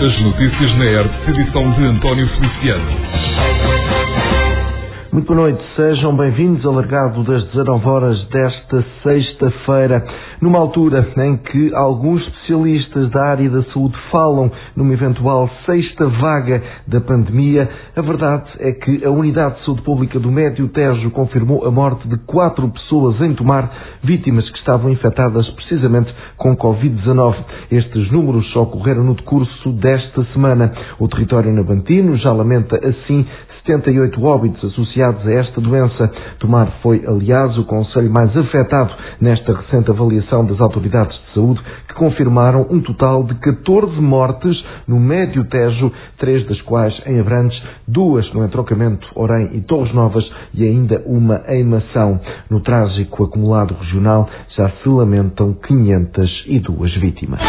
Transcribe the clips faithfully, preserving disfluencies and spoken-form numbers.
As notícias na R T P, edição de António Feliciano. Muito boa noite, sejam bem-vindos ao Largado das dezanove horas desta sexta-feira, numa altura em que alguns especialistas da área da saúde falam numa eventual sexta vaga da pandemia. A verdade é que a Unidade de Saúde Pública do Médio Tejo confirmou a morte de quatro pessoas em Tomar, vítimas que estavam infectadas precisamente com covid dezanove. Estes números só ocorreram no decurso desta semana. O território nabantino já lamenta assim setenta e oito óbitos associados a esta doença. Tomar foi, aliás, o concelho mais afetado nesta recente avaliação das autoridades de saúde, que confirmaram um total de catorze mortes no Médio Tejo, três das quais em Abrantes, duas no entroncamento Orém e Torres Novas e ainda uma em Mação. No trágico acumulado regional já se lamentam quinhentas e duas vítimas.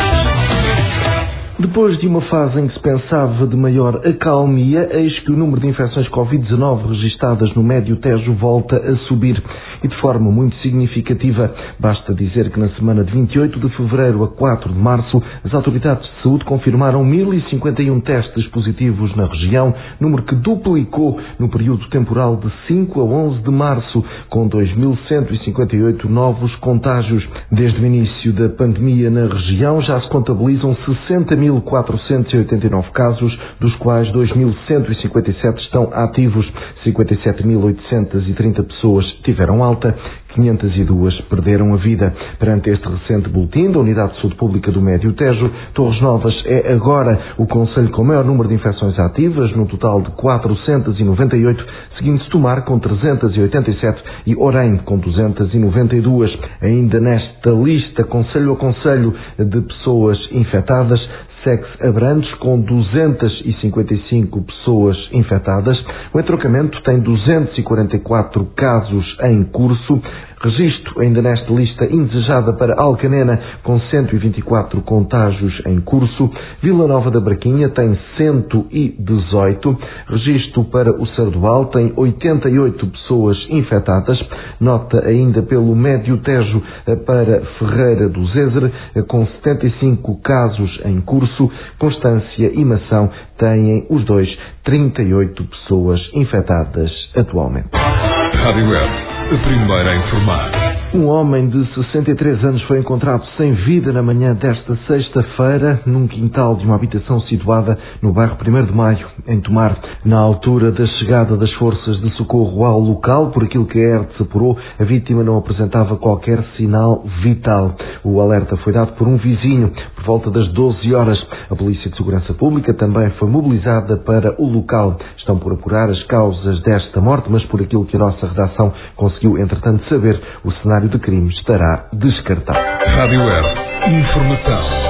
Depois de uma fase em que se pensava de maior acalmia, eis que o número de infecções covid dezanove registadas no Médio Tejo volta a subir, e de forma muito significativa. Basta dizer que na semana de vinte e oito de fevereiro a quatro de março, as autoridades de saúde confirmaram mil e cinquenta e um testes positivos na região, número que duplicou no período temporal de cinco a onze de março, com dois mil cento e cinquenta e oito novos contágios. Desde o início da pandemia na região já se contabilizam sessenta mil quatrocentos e oitenta e nove casos, dos quais dois mil cento e cinquenta e sete estão ativos, cinquenta e sete mil oitocentas e trinta pessoas tiveram alta, quinhentas e duas perderam a vida. Perante este recente boletim da Unidade de Saúde Pública do Médio Tejo, Torres Novas é agora o concelho com o maior número de infecções ativas, num total de quatrocentas e noventa e oito, seguindo-se Tomar com trezentas e oitenta e sete e Orém com duzentas e noventa e duas. Ainda nesta lista, concelho a concelho de pessoas infectadas, segue-se Abrantes com duzentas e cinquenta e cinco pessoas infectadas. O entroncamento tem duzentos e quarenta e quatro casos em curso. Registro ainda nesta lista indesejada para Alcanena, com cento e vinte e quatro contágios em curso. Vila Nova da Braquinha tem cento e dezoito. Registro para o Sardual tem oitenta e oito pessoas infectadas. Nota ainda pelo Médio Tejo para Ferreira do Zézer, com setenta e cinco casos em curso. Constância e Mação têm os dois trinta e oito pessoas infectadas atualmente. Rádio Web, a primeira a informar. Um homem de sessenta e três anos foi encontrado sem vida na manhã desta sexta-feira num quintal de uma habitação situada no bairro primeiro de Maio, em Tomar. Na altura da chegada das forças de socorro ao local, por aquilo que a E R T apurou, a vítima não apresentava qualquer sinal vital. O alerta foi dado por um vizinho por volta das doze horas. A Polícia de Segurança Pública também foi mobilizada para o local. Estão por apurar as causas desta morte, mas por aquilo que a nossa redação conseguiu, entretanto, saber, o cenário de crime estará descartado. Rádio Web, informação.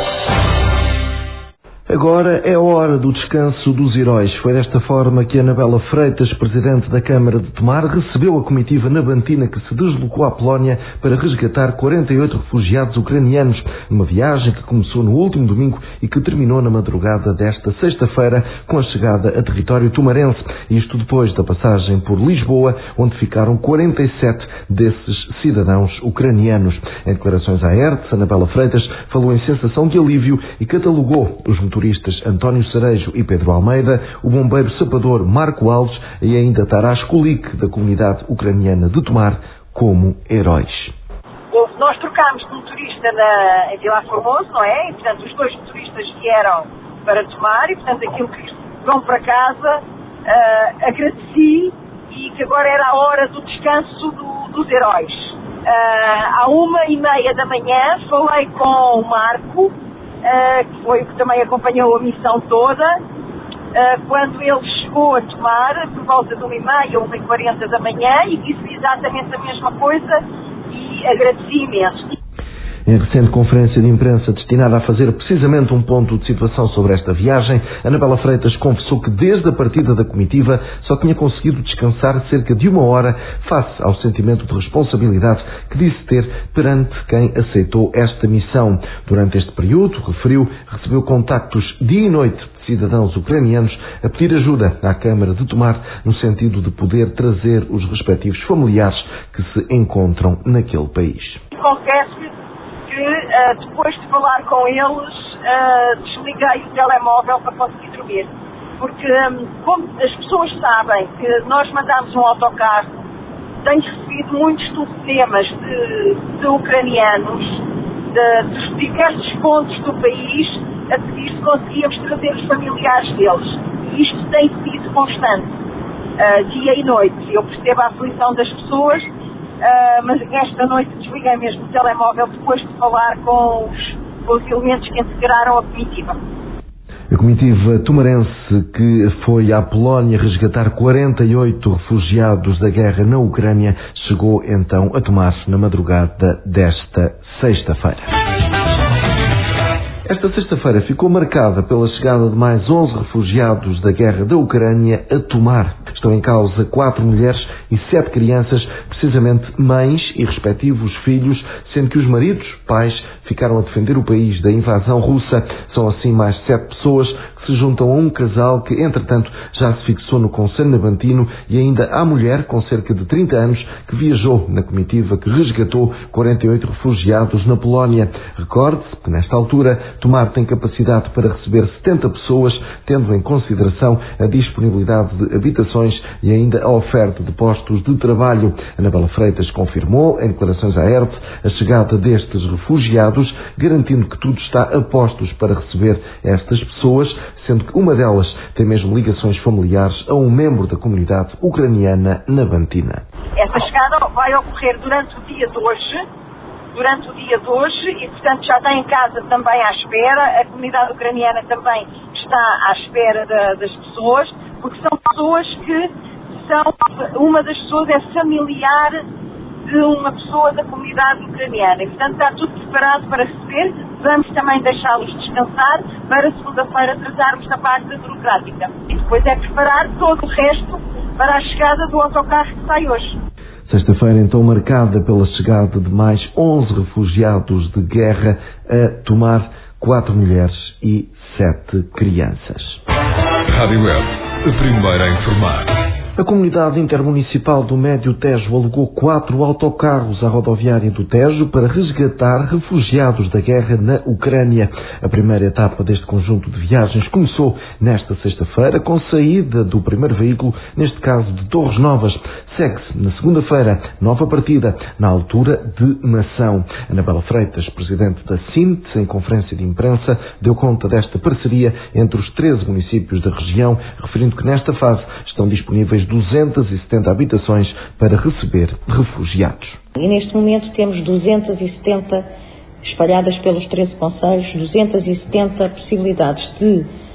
Agora é a hora do descanso dos heróis. Foi desta forma que Anabela Freitas, presidente da Câmara de Tomar, recebeu a comitiva nabantina que se deslocou à Polónia para resgatar quarenta e oito refugiados ucranianos, numa viagem que começou no último domingo e que terminou na madrugada desta sexta-feira com a chegada a território tomarense. Isto depois da passagem por Lisboa, onde ficaram quarenta e sete desses cidadãos ucranianos. Em declarações à E R T, Anabela Freitas falou em sensação de alívio e catalogou os motoristas António Cerejo e Pedro Almeida, o bombeiro sapador Marco Alves e ainda Taras Kulik, da comunidade ucraniana de Tomar, como heróis. Nós trocámos de motorista na, em Vilar Formoso, não é? E, portanto, os dois motoristas vieram para Tomar e, portanto, aquilo que vão para casa, uh, agradeci e que agora era a hora do descanso do, dos heróis. Uh, à uma e meia da manhã falei com o Marco, Uh, que foi o que também acompanhou a missão toda, uh, quando ele chegou a Tomar, por volta de uma e meia ou uma e quarenta da manhã, e disse exatamente a mesma coisa e agradeci imenso. Em recente conferência de imprensa destinada a fazer precisamente um ponto de situação sobre esta viagem, Anabela Freitas confessou que desde a partida da comitiva só tinha conseguido descansar cerca de uma hora face ao sentimento de responsabilidade que disse ter perante quem aceitou esta missão. Durante este período, referiu, recebeu contactos dia e noite de cidadãos ucranianos a pedir ajuda à Câmara de Tomar no sentido de poder trazer os respectivos familiares que se encontram naquele país. Confesso que uh, depois de falar com eles, uh, desliguei o telemóvel para conseguir dormir. Porque, um, como as pessoas sabem que nós mandamos um autocarro, tenho recebido muitos telefonemas de, de ucranianos, de, dos diversos pontos do país, a pedir se conseguíamos trazer os familiares deles. E isto tem sido constante, uh, dia e noite. Eu percebo a aflição das pessoas, uh, mas esta noite desliguei mesmo o telemóvel depois de falar com os, com os elementos que integraram a comitiva. A comitiva tumarense que foi à Polónia resgatar quarenta e oito refugiados da guerra na Ucrânia chegou então a Tomar na madrugada desta sexta-feira. Esta sexta-feira ficou marcada pela chegada de mais onze refugiados da guerra da Ucrânia a Tomar. Estão em causa quatro mulheres e sete crianças, precisamente mães e respectivos filhos, sendo que os maridos, pais, ficaram a defender o país da invasão russa. São assim mais sete pessoas que se juntam a um casal que, entretanto, já se fixou no concelho navantino, e ainda há mulher com cerca de trinta anos que viajou na comitiva que resgatou quarenta e oito refugiados na Polónia. Recorde-se que, nesta altura, Tomar tem capacidade para receber setenta pessoas, tendo em consideração a disponibilidade de habitações e ainda a oferta de postos de trabalho. Anabela Freitas confirmou, em declarações à R T, a chegada destes refugiados, garantindo que tudo está a postos para receber estas pessoas, sendo que uma delas tem mesmo ligações familiares a um membro da comunidade ucraniana navantina. Essa chegada vai ocorrer durante o dia de hoje, durante o dia de hoje, e portanto já está em casa também à espera. A comunidade ucraniana também está à espera de, das pessoas, porque são pessoas que são, uma das pessoas é familiar de uma pessoa da comunidade ucraniana, e portanto está tudo preparado para receber. Vamos também deixá-los descansar para segunda-feira tratarmos da parte burocrática. E depois é preparar todo o resto para a chegada do autocarro que sai hoje. Sexta-feira, então, marcada pela chegada de mais onze refugiados de guerra a Tomar, quatro mulheres e sete crianças. Rádio Web, a primeira a informar. A Comunidade Intermunicipal do Médio Tejo alugou quatro autocarros à rodoviária do Tejo para resgatar refugiados da guerra na Ucrânia. A primeira etapa deste conjunto de viagens começou nesta sexta-feira, com saída do primeiro veículo, neste caso de Torres Novas. Segue-se na segunda-feira, nova partida, na altura de Mação. Anabela Freitas, presidente da S I N T, em conferência de imprensa, deu conta desta parceria entre os treze municípios da região, referindo que nesta fase estão disponíveis duzentas e setenta habitações para receber refugiados. E neste momento temos duzentas e setenta espalhadas pelos treze concelhos, duzentas e setenta possibilidades de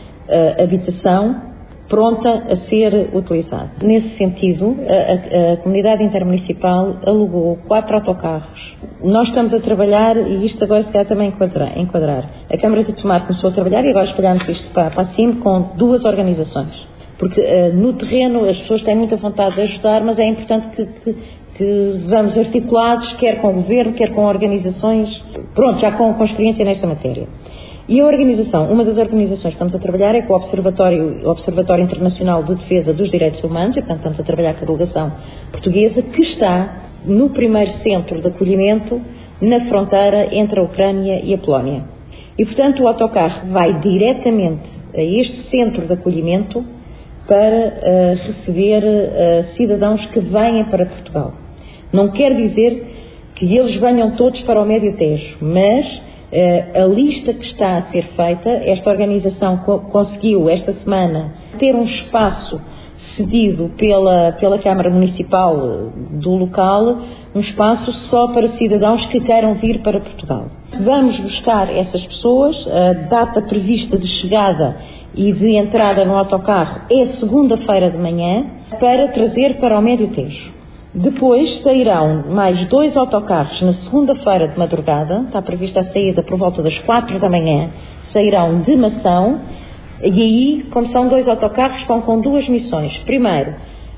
uh, habitação pronta a ser utilizada. Nesse sentido, a, a, a Comunidade Intermunicipal alugou quatro autocarros. Nós estamos a trabalhar, e isto agora se calhar também enquadrar, enquadrar. A Câmara de Tomar começou a trabalhar e agora espalhamos isto para, para a C I M com duas organizações. Porque uh, no terreno as pessoas têm muita vontade de ajudar, mas é importante que, que, que vamos articulados, quer com o Governo, quer com organizações, pronto, já com, com experiência nesta matéria. E a organização, uma das organizações que estamos a trabalhar é com o Observatório, o Observatório Internacional de Defesa dos Direitos Humanos, e portanto estamos a trabalhar com a delegação portuguesa, que está no primeiro centro de acolhimento na fronteira entre a Ucrânia e a Polónia. E portanto o autocarro vai diretamente a este centro de acolhimento para uh, receber uh, cidadãos que venham para Portugal. Não quer dizer que eles venham todos para o Médio Tejo, mas uh, a lista que está a ser feita, esta organização co- conseguiu esta semana ter um espaço cedido pela, pela Câmara Municipal do local, um espaço só para cidadãos que queiram vir para Portugal. Vamos buscar essas pessoas, a data prevista de chegada e de entrada no autocarro é segunda-feira de manhã, para trazer para o Médio Tejo. Depois sairão mais dois autocarros na segunda-feira de madrugada, está prevista a saída por volta das quatro da manhã, sairão de Mação, e aí, como são dois autocarros, estão com duas missões. Primeiro,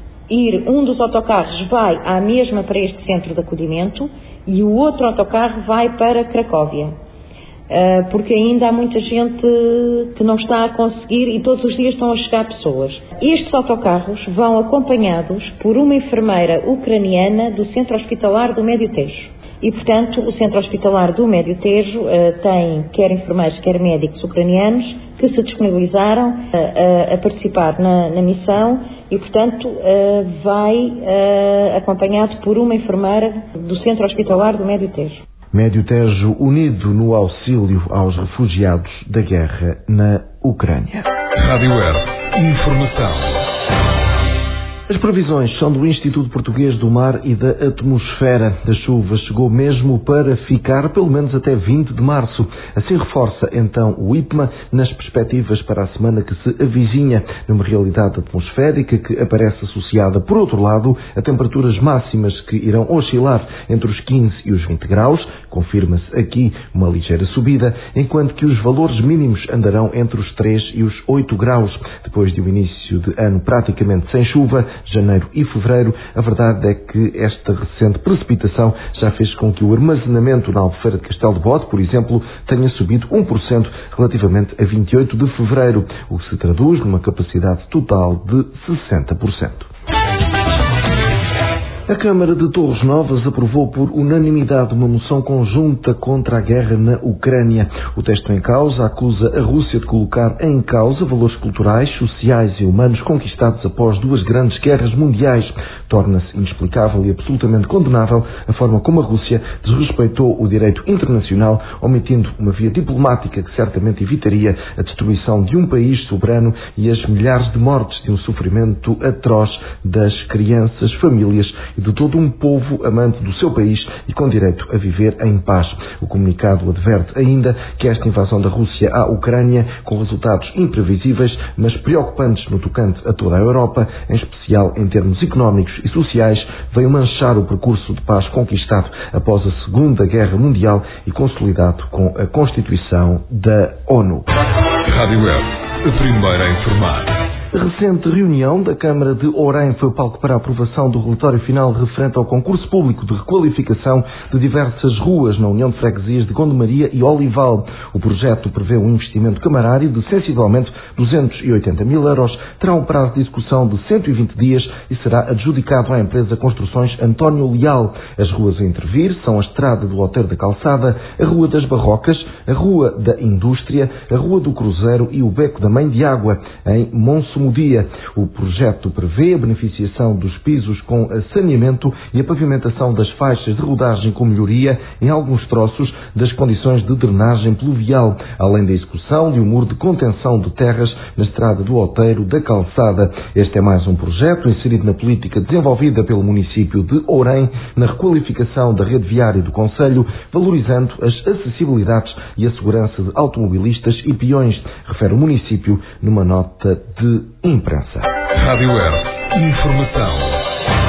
ir, um dos autocarros vai à mesma para este centro de acolhimento e o outro autocarro vai para Cracóvia. Uh, porque ainda há muita gente que não está a conseguir e todos os dias estão a chegar pessoas. Estes autocarros vão acompanhados por uma enfermeira ucraniana do Centro Hospitalar do Médio Tejo. E, portanto, o Centro Hospitalar do Médio Tejo uh, tem quer enfermeiros, quer médicos ucranianos que se disponibilizaram uh, a participar na, na missão e, portanto, uh, vai uh, acompanhado por uma enfermeira do Centro Hospitalar do Médio Tejo. Médio Tejo unido no auxílio aos refugiados da guerra na Ucrânia. Rádio Air, informação. As previsões são do Instituto Português do Mar e da Atmosfera. A chuva chegou mesmo para ficar, pelo menos até vinte de março. Assim reforça então o I P M A nas perspectivas para a semana que se avizinha, numa realidade atmosférica que aparece associada, por outro lado, a temperaturas máximas que irão oscilar entre os quinze e os vinte graus. Confirma-se aqui uma ligeira subida, enquanto que os valores mínimos andarão entre os três e os oito graus. Depois de um início de ano praticamente sem chuva, janeiro e fevereiro, a verdade é que esta recente precipitação já fez com que o armazenamento na Albufeira de Castelo de Bode, por exemplo, tenha subido um por cento relativamente a vinte e oito de fevereiro, o que se traduz numa capacidade total de sessenta por cento. A Câmara de Torres Novas aprovou por unanimidade uma moção conjunta contra a guerra na Ucrânia. O texto em causa acusa a Rússia de colocar em causa valores culturais, sociais e humanos conquistados após duas grandes guerras mundiais. Torna-se inexplicável e absolutamente condenável a forma como a Rússia desrespeitou o direito internacional, omitindo uma via diplomática que certamente evitaria a destruição de um país soberano e as milhares de mortes de um sofrimento atroz das crianças, famílias e de todo um povo amante do seu país e com direito a viver em paz. O comunicado adverte ainda que esta invasão da Rússia à Ucrânia, com resultados imprevisíveis, mas preocupantes no tocante a toda a Europa, em especial em termos económicos e sociais, veio manchar o percurso de paz conquistado após a Segunda Guerra Mundial e consolidado com a Constituição da ONU. Rádio Web, a primeira a informar. A recente reunião da Câmara de Orem foi o palco para a aprovação do relatório final referente ao concurso público de requalificação de diversas ruas na União de Freguesias de Gondomaria e Olival. O projeto prevê um investimento camarário de sensivelmente duzentos e oitenta mil euros, terá um prazo de execução de cento e vinte dias e será adjudicado à empresa Construções António Leal. As ruas a intervir são a Estrada do Outeiro da Calçada, a Rua das Barrocas, a Rua da Indústria, a Rua do Cruzeiro e o Beco da Mãe de Água, em Monsumo Dia. O projeto prevê a beneficiação dos pisos com saneamento e a pavimentação das faixas de rodagem com melhoria em alguns troços das condições de drenagem pluvial, além da execução de um muro de contenção de terras na Estrada do Outeiro da Calçada. Este é mais um projeto inserido na política desenvolvida pelo município de Orem na requalificação da rede viária do concelho, valorizando as acessibilidades e a segurança de automobilistas e peões, refere o município numa nota de imprensa. Rádio Web, informação.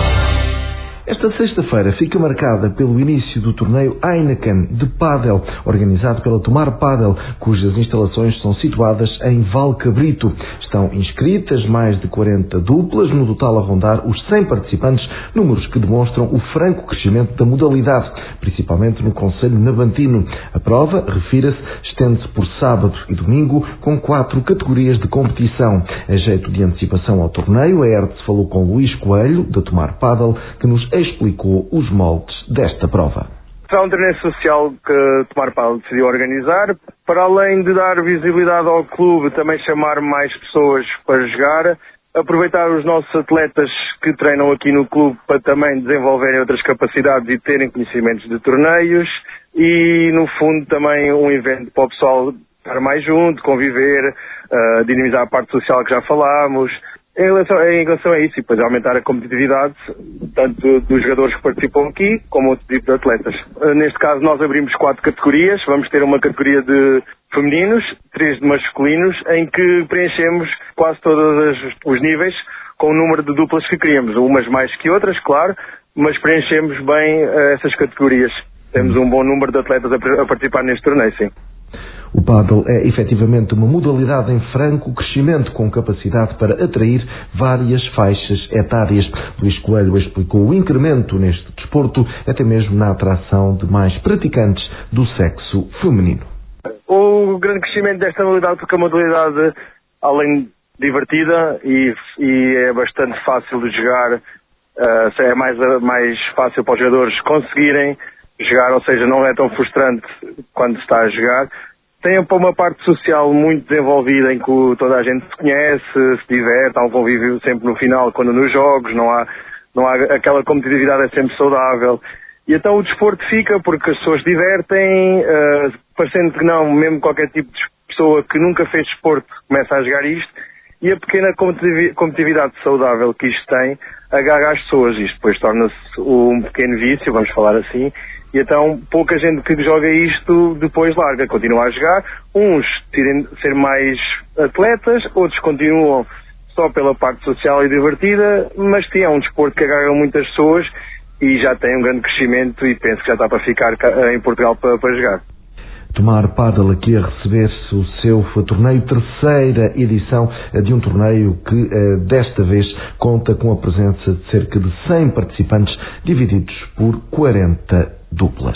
Esta sexta-feira fica marcada pelo início do torneio Heineken de Pádel, organizado pela Tomar Pádel, cujas instalações são situadas em Valcabrito. Estão inscritas mais de quarenta duplas, no total a rondar os cem participantes, números que demonstram o franco crescimento da modalidade, principalmente no concelho navantino. A prova, refira-se, estende-se por sábado e domingo, com quatro categorias de competição. A jeito de antecipação ao torneio, a Hertz falou com Luís Coelho, da Tomar Pádel, que nos explicou os moldes desta prova. Será um torneio social que Tomar Pádel decidiu organizar, para além de dar visibilidade ao clube, também chamar mais pessoas para jogar, aproveitar os nossos atletas que treinam aqui no clube para também desenvolverem outras capacidades e terem conhecimentos de torneios e, no fundo, também um evento para o pessoal estar mais junto, conviver, uh, dinamizar a parte social que já falámos. Em relação, em relação a isso, e depois aumentar a competitividade, tanto dos jogadores que participam aqui, como outro tipo de atletas. Neste caso, nós abrimos quatro categorias. Vamos ter uma categoria de femininos, três de masculinos, em que preenchemos quase todos os níveis com o número de duplas que queríamos. Umas mais que outras, claro, mas preenchemos bem essas categorias. Temos um bom número de atletas a participar neste torneio, sim. O pádel é efetivamente uma modalidade em franco crescimento com capacidade para atrair várias faixas etárias. Luís Coelho explicou o incremento neste desporto, até mesmo na atração de mais praticantes do sexo feminino. O grande crescimento desta modalidade, porque a modalidade, além divertida e, e é bastante fácil de jogar, uh, é mais, mais fácil para os jogadores conseguirem jogar, ou seja, não é tão frustrante quando se está a jogar. Tem uma parte social muito desenvolvida em que toda a gente se conhece, se diverte, há um convívio sempre no final, quando nos jogos, não há, não há aquela competitividade, é sempre saudável. E então o desporto fica porque as pessoas divertem, uh, parecendo que não, mesmo qualquer tipo de pessoa que nunca fez desporto começa a jogar isto, e a pequena competitividade saudável que isto tem agarra as pessoas. Isto depois torna-se um pequeno vício, vamos falar assim, e então pouca gente que joga isto depois larga, continua a jogar. Uns decidem ser mais atletas, outros continuam só pela parte social e divertida, mas tem é um desporto que agarra muitas pessoas e já tem um grande crescimento e penso que já está para ficar em Portugal para, para jogar. Tomar Pádel aqui a receber-se o seu torneio, terceira edição de um torneio que desta vez conta com a presença de cerca de cem participantes divididos por quarenta duplas.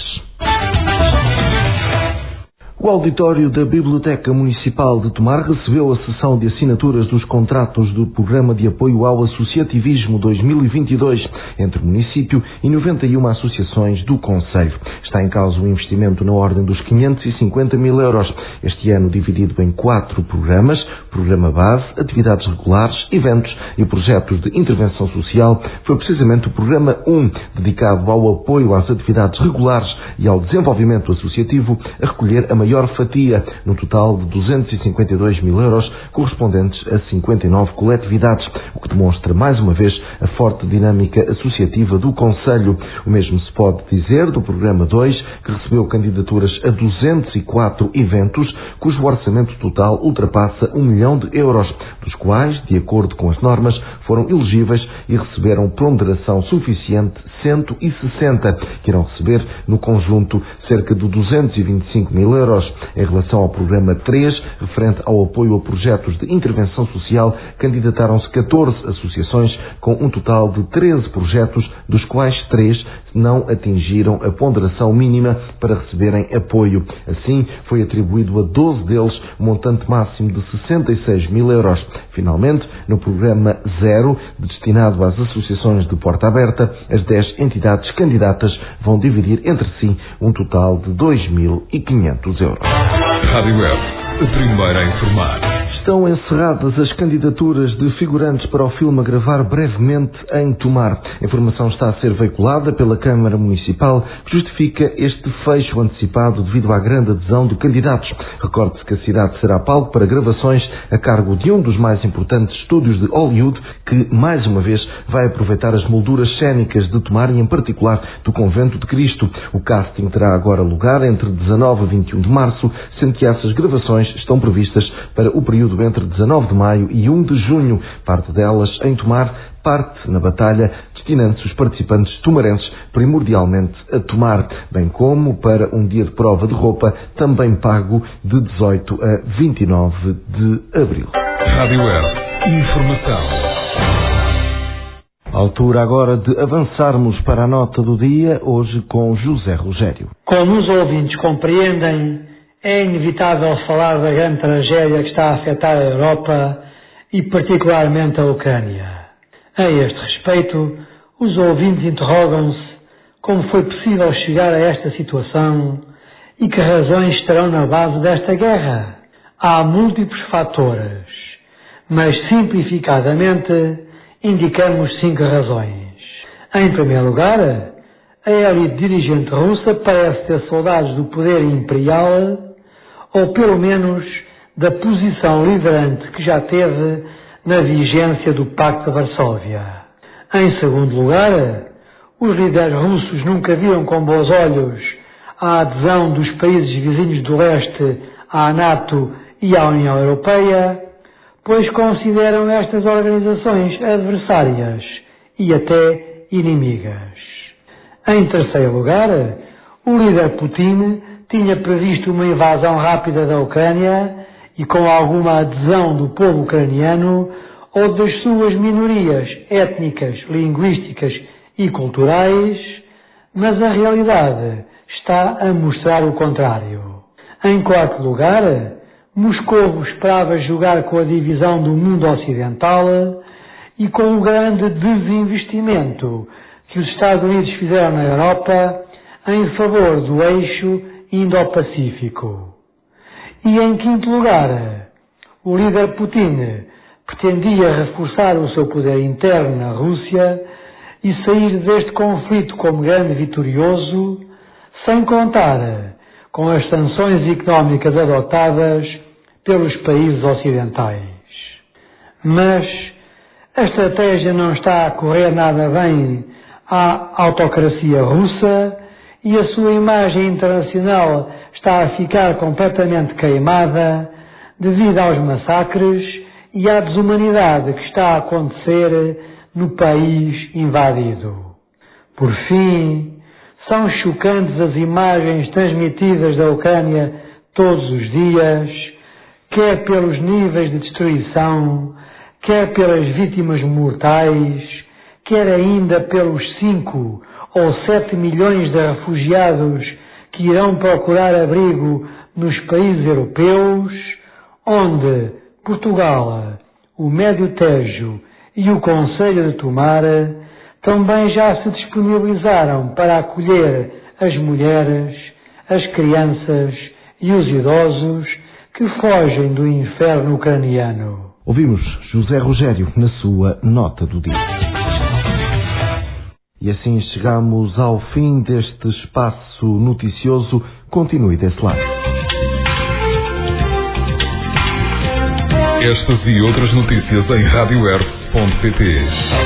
O auditório da Biblioteca Municipal de Tomar recebeu a sessão de assinaturas dos contratos do Programa de Apoio ao Associativismo dois mil e vinte e dois entre o município e noventa e uma associações do concelho. Está em causa um investimento na ordem dos quinhentos e cinquenta mil euros, este ano dividido em quatro programas: Programa Base, Atividades Regulares, Eventos e Projetos de Intervenção Social. Foi precisamente o Programa um, dedicado ao apoio às atividades regulares e ao desenvolvimento associativo, a recolher a maior fatia, no total de duzentos e cinquenta e dois mil euros, correspondentes a cinquenta e nove coletividades, o que demonstra mais uma vez a forte dinâmica associativa do concelho. O mesmo se pode dizer do Programa dois, que recebeu candidaturas a duzentos e quatro eventos, cujo orçamento total ultrapassa um milhão de euros, dos quais, de acordo com as normas, foram elegíveis e receberam ponderação suficiente cento e sessenta, que irão receber, no conjunto, cerca de duzentos e vinte e cinco mil euros. Em relação ao Programa três, referente ao apoio a projetos de intervenção social, candidataram-se catorze associações com um total de treze projetos, dos quais três não atingiram a ponderação mínima para receberem apoio. Assim, foi atribuído a doze deles um montante máximo de sessenta e seis mil euros. Finalmente, no Programa zero, destinado às associações de porta aberta, as dez entidades candidatas vão dividir entre si um total de dois mil e quinhentos euros. Rádio Web, a primeira a informar. Estão encerradas as candidaturas de figurantes para o filme a gravar brevemente em Tomar. A informação está a ser veiculada pela Câmara Municipal, que justifica este fecho antecipado devido à grande adesão de candidatos. Recorde-se que a cidade será palco para gravações a cargo de um dos mais importantes estúdios de Hollywood, que, mais uma vez, vai aproveitar as molduras cénicas de Tomar e, em particular, do Convento de Cristo. O casting terá agora lugar entre dezanove a vinte e um de março, sendo que essas gravações estão previstas para o período entre dezanove de maio e um de junho, parte delas em Tomar, parte na Batalha, destinando-se os participantes tomarenses primordialmente a Tomar, bem como para um dia de prova de roupa, também pago, de dezoito a vinte e nove de abril. Rádio Web, informação. Altura agora de avançarmos para a nota do dia, hoje com José Rogério. Como os ouvintes compreendem, é inevitável falar da grande tragédia que está a afetar a Europa e particularmente a Ucrânia. A este respeito, os ouvintes interrogam-se como foi possível chegar a esta situação e que razões estarão na base desta guerra. Há múltiplos fatores, mas simplificadamente indicamos cinco razões. Em primeiro lugar, a élite dirigente russa parece ter saudades do poder imperial, ou pelo menos da posição liderante que já teve na vigência do Pacto de Varsóvia. Em segundo lugar, os líderes russos nunca viram com bons olhos a adesão dos países vizinhos do leste à NATO e à União Europeia, pois consideram estas organizações adversárias e até inimigas. Em terceiro lugar, o líder Putin tinha previsto uma invasão rápida da Ucrânia e com alguma adesão do povo ucraniano ou das suas minorias étnicas, linguísticas e culturais, mas a realidade está a mostrar o contrário. Em quarto lugar, Moscovo esperava jogar com a divisão do mundo ocidental e com o grande desinvestimento que os Estados Unidos fizeram na Europa, em favor do eixo Indo-Pacífico. E em quinto lugar, o líder Putin pretendia reforçar o seu poder interno na Rússia e sair deste conflito como grande vitorioso, sem contar com as sanções económicas adotadas pelos países ocidentais. Mas a estratégia não está a correr nada bem à autocracia russa e a sua imagem internacional está a ficar completamente queimada devido aos massacres e à desumanidade que está a acontecer no país invadido. Por fim, são chocantes as imagens transmitidas da Ucrânia todos os dias, quer pelos níveis de destruição, quer pelas vítimas mortais, quer ainda pelos cinco ou sete milhões de refugiados que irão procurar abrigo nos países europeus, onde Portugal, o Médio Tejo e o Concelho de Tomar também já se disponibilizaram para acolher as mulheres, as crianças e os idosos que fogem do inferno ucraniano. Ouvimos José Rogério na sua nota do dia. E assim chegamos ao fim deste espaço noticioso. Continue desse lado. Estas e outras notícias em rádio erve ponto pt.